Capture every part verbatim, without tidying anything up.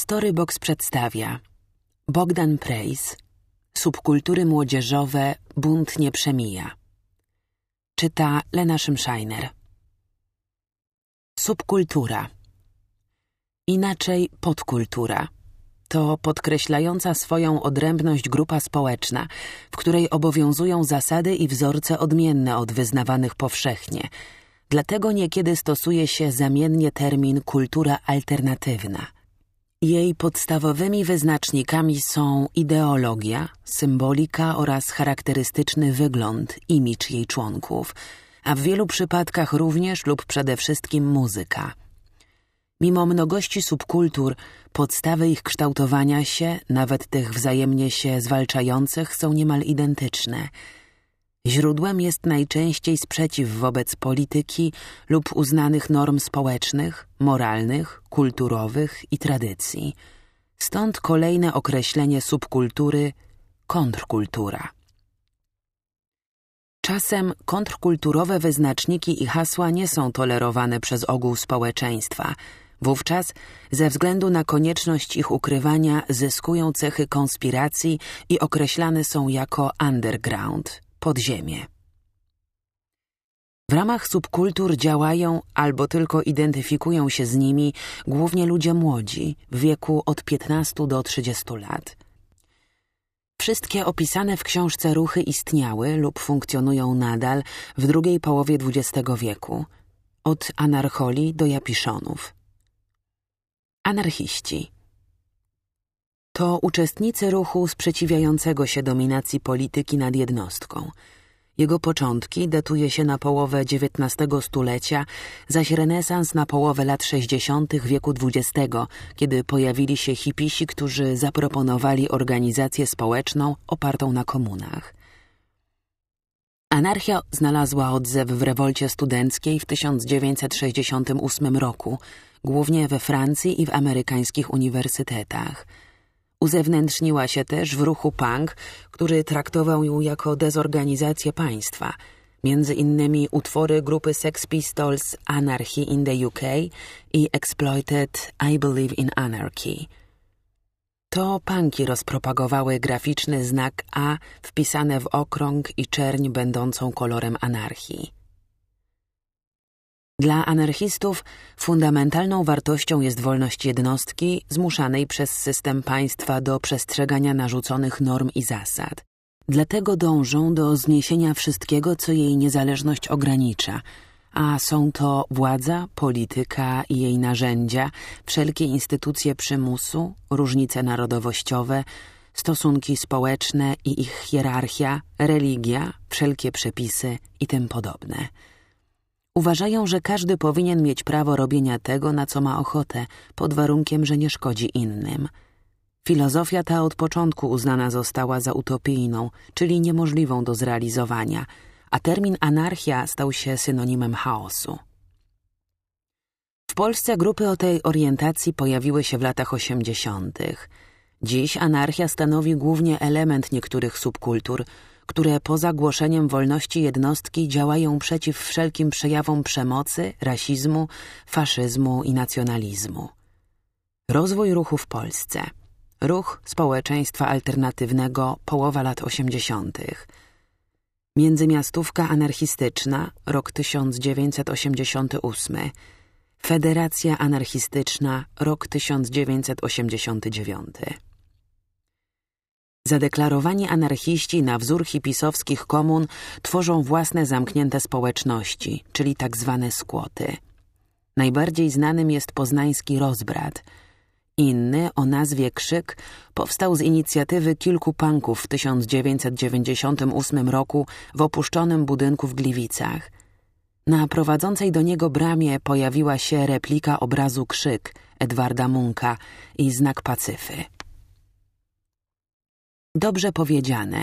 Storybox przedstawia Bogdan Prejs, Subkultury młodzieżowe, bunt nie przemija. Czyta Lena Szymszajner. Subkultura. Inaczej podkultura. To podkreślająca swoją odrębność grupa społeczna, w której obowiązują zasady i wzorce odmienne od wyznawanych powszechnie. Dlatego niekiedy stosuje się zamiennie termin kultura alternatywna. Jej podstawowymi wyznacznikami są ideologia, symbolika oraz charakterystyczny wygląd, imidż jej członków, a w wielu przypadkach również lub przede wszystkim muzyka. Mimo mnogości subkultur, podstawy ich kształtowania się, nawet tych wzajemnie się zwalczających, są niemal identyczne. Źródłem jest najczęściej sprzeciw wobec polityki lub uznanych norm społecznych, moralnych, kulturowych i tradycji. Stąd kolejne określenie subkultury – kontrkultura. Czasem kontrkulturowe wyznaczniki i hasła nie są tolerowane przez ogół społeczeństwa. Wówczas, ze względu na konieczność ich ukrywania, zyskują cechy konspiracji i określane są jako underground, podziemie. W ramach subkultur działają albo tylko identyfikują się z nimi głównie ludzie młodzi, w wieku od piętnastu do trzydziestu lat. Wszystkie opisane w książce ruchy istniały lub funkcjonują nadal w drugiej połowie dwudziestego wieku, od anarcholii do japiszonów. Anarchiści. To uczestnicy ruchu sprzeciwiającego się dominacji polityki nad jednostką. Jego początki datuje się na połowę dziewiętnastego stulecia, zaś renesans na połowę lat sześćdziesiątych wieku dwudziestego, kiedy pojawili się hipisi, którzy zaproponowali organizację społeczną opartą na komunach. Anarchia znalazła odzew w rewolcie studenckiej w tysiąc dziewięćset sześćdziesiątym ósmym roku, głównie we Francji i w amerykańskich uniwersytetach. Uzewnętrzniła się też w ruchu punk, który traktował ją jako dezorganizację państwa, między innymi utwory grupy Sex Pistols Anarchy in the U K i Exploited I Believe in Anarchy. To punki rozpropagowały graficzny znak A wpisane w okrąg i czerń będącą kolorem anarchii. Dla anarchistów fundamentalną wartością jest wolność jednostki zmuszanej przez system państwa do przestrzegania narzuconych norm i zasad. Dlatego dążą do zniesienia wszystkiego, co jej niezależność ogranicza, a są to władza, polityka i jej narzędzia, wszelkie instytucje przymusu, różnice narodowościowe, stosunki społeczne i ich hierarchia, religia, wszelkie przepisy i tym podobne. Uważają, że każdy powinien mieć prawo robienia tego, na co ma ochotę, pod warunkiem, że nie szkodzi innym. Filozofia ta od początku uznana została za utopijną, czyli niemożliwą do zrealizowania, a termin anarchia stał się synonimem chaosu. W Polsce grupy o tej orientacji pojawiły się w latach osiemdziesiątych. Dziś anarchia stanowi głównie element niektórych subkultur, które poza głoszeniem wolności jednostki działają przeciw wszelkim przejawom przemocy, rasizmu, faszyzmu i nacjonalizmu. Rozwój ruchu w Polsce. Ruch społeczeństwa alternatywnego, połowa lat osiemdziesiątych. Międzymiastówka anarchistyczna, rok tysiąc dziewięćset osiemdziesiąty ósmy. Federacja anarchistyczna, rok tysiąc dziewięćset osiemdziesiąty dziewiąty. Zadeklarowani anarchiści na wzór hipisowskich komun tworzą własne zamknięte społeczności, czyli tak zwane skłoty. Najbardziej znanym jest poznański Rozbrat. Inny, o nazwie Krzyk, powstał z inicjatywy kilku punków w tysiąc dziewięćset dziewięćdziesiątym ósmym roku w opuszczonym budynku w Gliwicach. Na prowadzącej do niego bramie pojawiła się replika obrazu Krzyk Edwarda Munka i znak pacyfy. Dobrze powiedziane.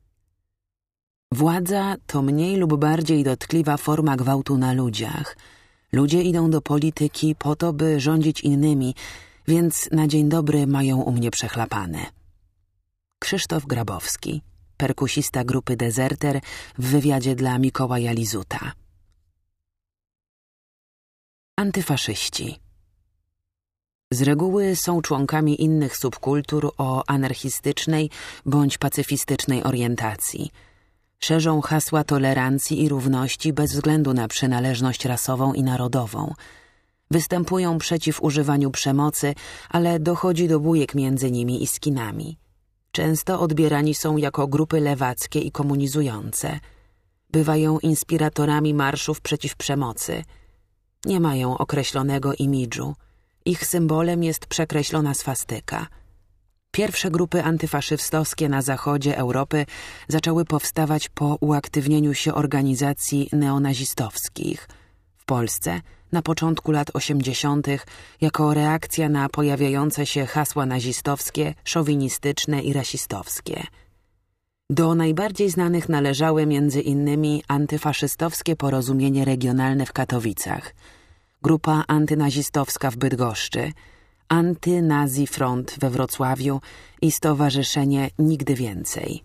Władza to mniej lub bardziej dotkliwa forma gwałtu na ludziach. Ludzie idą do polityki po to, by rządzić innymi, więc na dzień dobry mają u mnie przechlapane. Krzysztof Grabowski, perkusista grupy Dezerter, w wywiadzie dla Mikołaja Lizuta. Antyfaszyści. Z reguły są członkami innych subkultur o anarchistycznej bądź pacyfistycznej orientacji. Szerzą hasła tolerancji i równości bez względu na przynależność rasową i narodową. Występują przeciw używaniu przemocy, ale dochodzi do bójek między nimi i skinami. Często odbierani są jako grupy lewackie i komunizujące. Bywają inspiratorami marszów przeciw przemocy. Nie mają określonego imidżu. Ich symbolem jest przekreślona swastyka. Pierwsze grupy antyfaszystowskie na zachodzie Europy zaczęły powstawać po uaktywnieniu się organizacji neonazistowskich. W Polsce na początku lat osiemdziesiątych jako reakcja na pojawiające się hasła nazistowskie, szowinistyczne i rasistowskie. Do najbardziej znanych należały między innymi antyfaszystowskie Porozumienie Regionalne w Katowicach, grupa antynazistowska w Bydgoszczy, Antynazi Front we Wrocławiu i Stowarzyszenie Nigdy Więcej.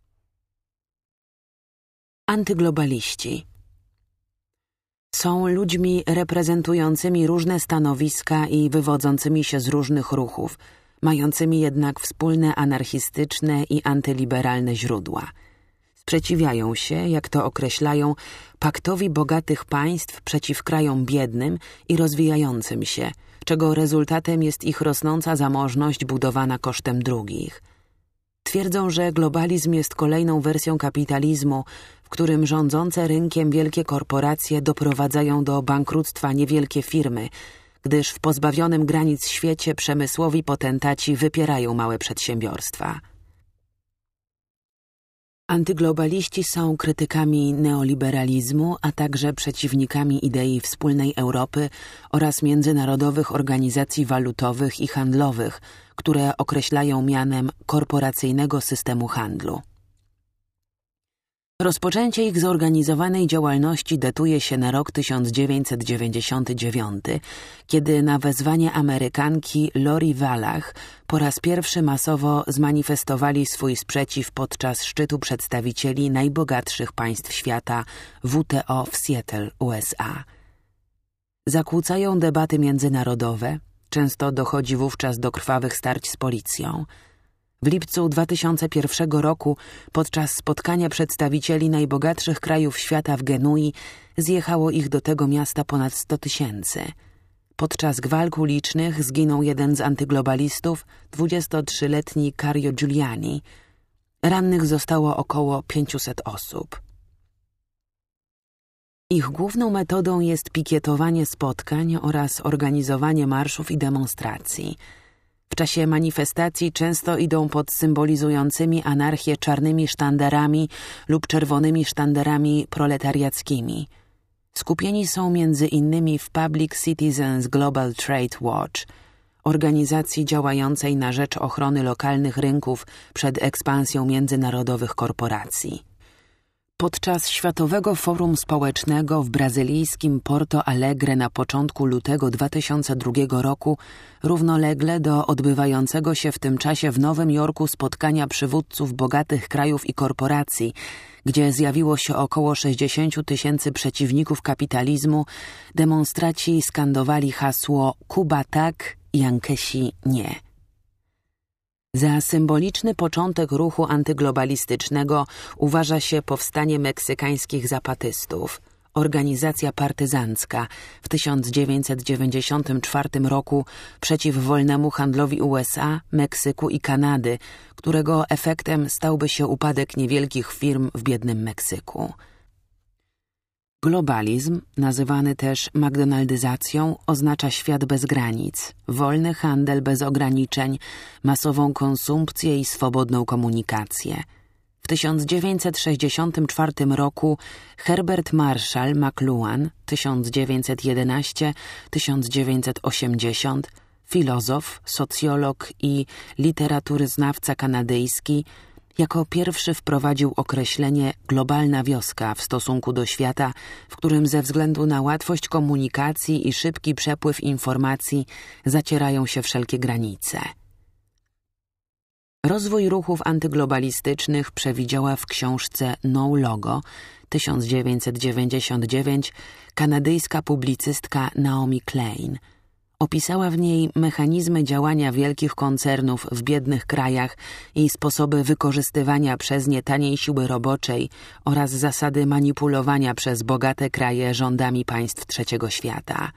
Antyglobaliści są ludźmi reprezentującymi różne stanowiska i wywodzącymi się z różnych ruchów, mającymi jednak wspólne anarchistyczne i antyliberalne źródła. Sprzeciwiają się, jak to określają, paktowi bogatych państw przeciw krajom biednym i rozwijającym się, czego rezultatem jest ich rosnąca zamożność budowana kosztem drugich. Twierdzą, że globalizm jest kolejną wersją kapitalizmu, w którym rządzące rynkiem wielkie korporacje doprowadzają do bankructwa niewielkie firmy, gdyż w pozbawionym granic świecie przemysłowi potentaci wypierają małe przedsiębiorstwa. Antyglobaliści są krytykami neoliberalizmu, a także przeciwnikami idei wspólnej Europy oraz międzynarodowych organizacji walutowych i handlowych, które określają mianem korporacyjnego systemu handlu. Rozpoczęcie ich zorganizowanej działalności datuje się na rok tysiąc dziewięćset dziewięćdziesiąty dziewiąty, kiedy na wezwanie Amerykanki Lori Wallach po raz pierwszy masowo zmanifestowali swój sprzeciw podczas szczytu przedstawicieli najbogatszych państw świata W T O w Seattle, U S A. Zakłócają debaty międzynarodowe, często dochodzi wówczas do krwawych starć z policją. W lipcu dwa tysiące pierwszego roku podczas spotkania przedstawicieli najbogatszych krajów świata w Genui zjechało ich do tego miasta ponad sto tysięcy. Podczas walk ulicznych zginął jeden z antyglobalistów, dwudziestotrzyletni Cario Giuliani. Rannych zostało około pięćset osób. Ich główną metodą jest pikietowanie spotkań oraz organizowanie marszów i demonstracji. W czasie manifestacji często idą pod symbolizującymi anarchię czarnymi sztandarami lub czerwonymi sztandarami proletariackimi. Skupieni są między innymi w Public Citizens Global Trade Watch, organizacji działającej na rzecz ochrony lokalnych rynków przed ekspansją międzynarodowych korporacji. Podczas Światowego Forum Społecznego w brazylijskim Porto Alegre na początku lutego dwa tysiące drugiego roku, równolegle do odbywającego się w tym czasie w Nowym Jorku spotkania przywódców bogatych krajów i korporacji, gdzie zjawiło się około sześćdziesięciu tysięcy przeciwników kapitalizmu, demonstraci skandowali hasło Kuba tak, Jankesi nie. Za symboliczny początek ruchu antyglobalistycznego uważa się powstanie meksykańskich zapatystów, organizacja partyzancka w tysiąc dziewięćset dziewięćdziesiątym czwartym roku przeciw wolnemu handlowi U S A, Meksyku i Kanady, którego efektem stałby się upadek niewielkich firm w biednym Meksyku. Globalizm, nazywany też McDonaldyzacją, oznacza świat bez granic, wolny handel bez ograniczeń, masową konsumpcję i swobodną komunikację. W tysiąc dziewięćset sześćdziesiątym czwartym roku Herbert Marshall McLuhan tysiąc dziewięćset jedenaście do tysiąc dziewięćset osiemdziesiątego, filozof, socjolog i literaturyznawca kanadyjski, jako pierwszy wprowadził określenie globalna wioska w stosunku do świata, w którym ze względu na łatwość komunikacji i szybki przepływ informacji zacierają się wszelkie granice. Rozwój ruchów antyglobalistycznych przewidziała w książce No Logo tysiąc dziewięćset dziewięćdziesiąty dziewiąty kanadyjska publicystka Naomi Klein. Opisała w niej mechanizmy działania wielkich koncernów w biednych krajach i sposoby wykorzystywania przez nie taniej siły roboczej oraz zasady manipulowania przez bogate kraje rządami państw trzeciego świata.